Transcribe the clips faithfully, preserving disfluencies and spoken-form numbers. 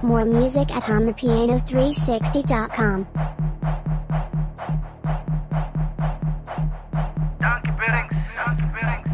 More music at hum the piano three sixty dot com. Donkey Biddings, Donkey Biddings.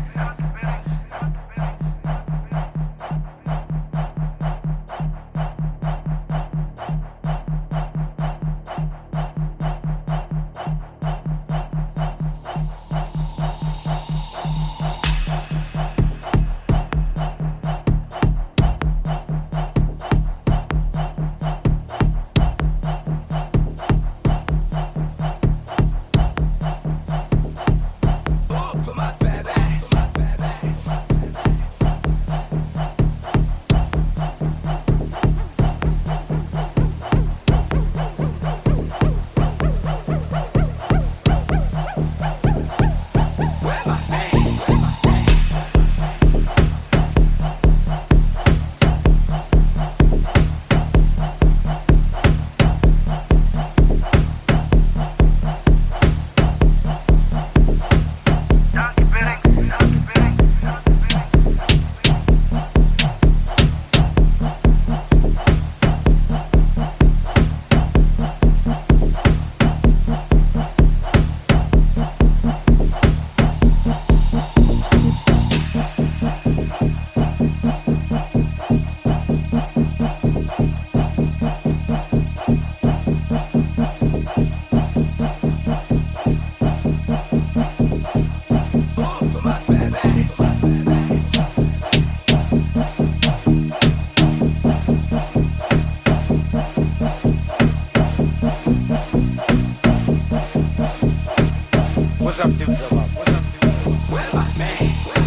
What's up, dudes? What's up, dudes? Where my man?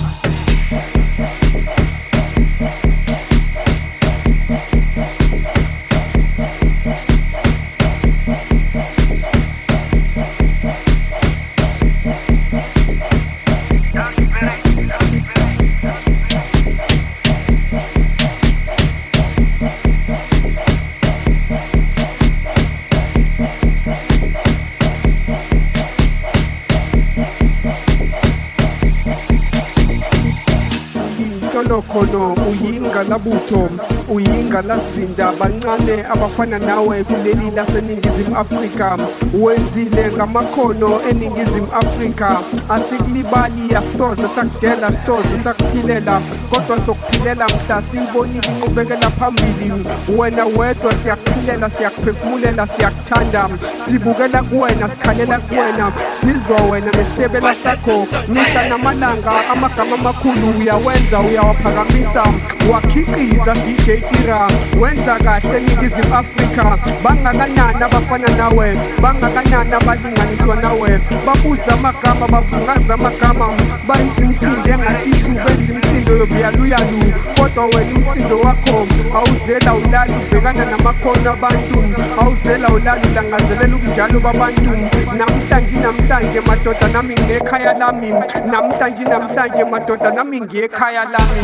Khono uyinga labutho uyinga lazinda bancane abafana nawe kuleli laseningizimu Afrika wenzile ngamakhono eningizimu Afrika asikulibali yasoze sakudela soze sakuphilela kodwa sokuphilela mhla siyibonile inqubekela phambili wena wedwa siyakuphilela siyakuphefumulela siyakuthanda sibukela kuwena sikhalela kuwena sizwa wena mesitebela sakho mihla namalanga amagama amakhulu uyawenza uyawaphakamisa wakhiqiza D J Tira wenza kahle eningizimu Afrika bangakanani abafana nawe bangakanani abalinganiswa nawe babuza amagama bavungaza amagama benza imisindo engatishu benza imisindo yobuyaluyalu kodwa wena umsindo wakho awuzela ulali ubhekana namakhono abantu awuzela ulali ulangazelela ubunjalo babantu namhlanje namhlanje madoda nami ngekhaya lami namhlanje namhlanje madoda nami ngekhaya lami.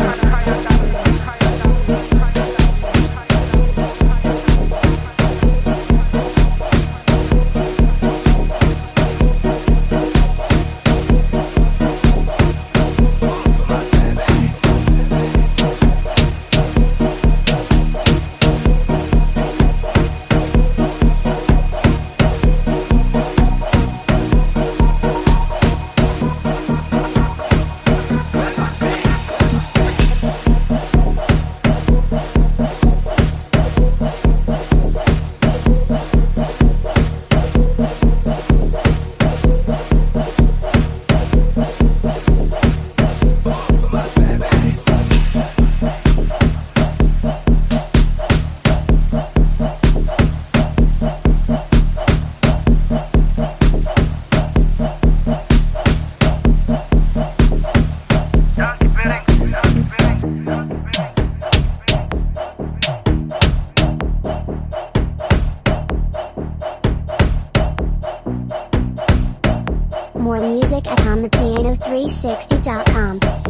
More music at hum the piano three sixty dot com.